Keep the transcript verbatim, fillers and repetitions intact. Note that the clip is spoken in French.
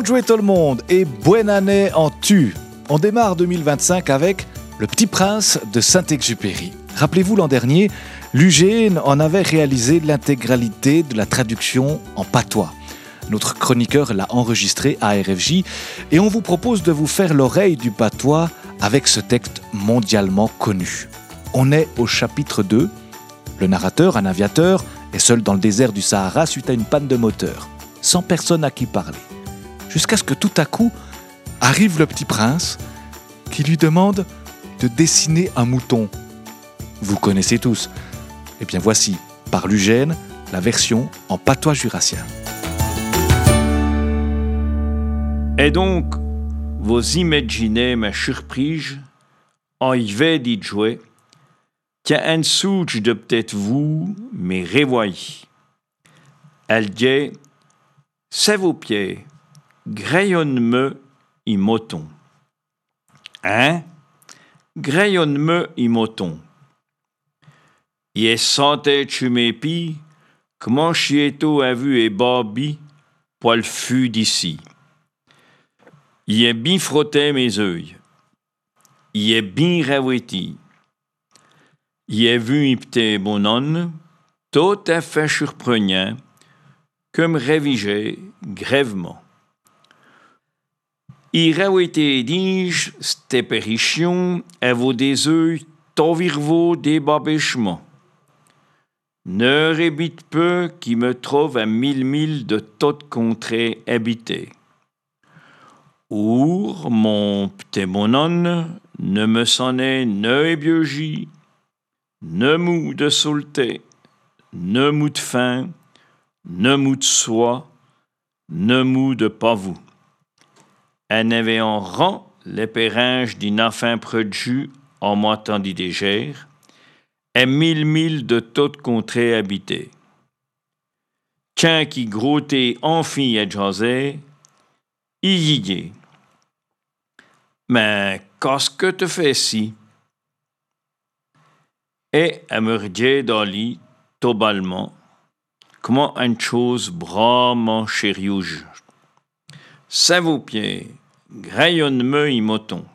Bonne journée tout le monde et bonne année en tu. On démarre deux mille vingt-cinq avec Le Petit Prince de Saint-Exupéry. Rappelez-vous, l'an dernier, l'U G N en avait réalisé l'intégralité de la traduction en patois. Notre chroniqueur l'a enregistré à R F J et on vous propose de vous faire l'oreille du patois avec ce texte mondialement connu. On est au chapitre deux. Le narrateur, un aviateur, est seul dans le désert du Sahara suite à une panne de moteur, sans personne à qui parler. Jusqu'à ce que tout à coup arrive le petit prince qui lui demande de dessiner un mouton. Vous connaissez tous. Eh bien voici, par l'U G N, la version en patois jurassien. Et donc, vous imaginez ma surprise en y vais dit jouer qu'il y a un souche de peut-être vous, mais révoyez. Elle dit, c'est vos pieds, grayonne-me y moton. Hein? Grayonne-me y moton. Y est santé tu m'épi, comment chieto a vu et Barbie, poil fut d'ici. Y est bien frotté mes yeux. Y est bien ravouti. Y est vu un petit bonhomme, tout à fait surprenant, comme révisé grèvement. Y ravouti dis, cette apparition, à vos des yeux, t'envirvaux des babèchements. Ne rébite peu qui me trouve à mille milles de toute contrée habitée. Our, mon petit bonhomme, ne me sonnait ne ébiogi, ne mou de sauleté, ne mou de faim, ne mou de soie, ne mou de pavou. Elle n'avait en rang l'épéringe d'une enfant produit en m'entendit dégère, et mille milles de toute contrée habitée. Qu'un qui grottait en fille et jasait, y y est. Mais qu'est-ce que tu fais si? Et elle me regarde dans le lit, totalement, comment une chose bravement chériouge. C'est vos pieds, grayonne-me y moton.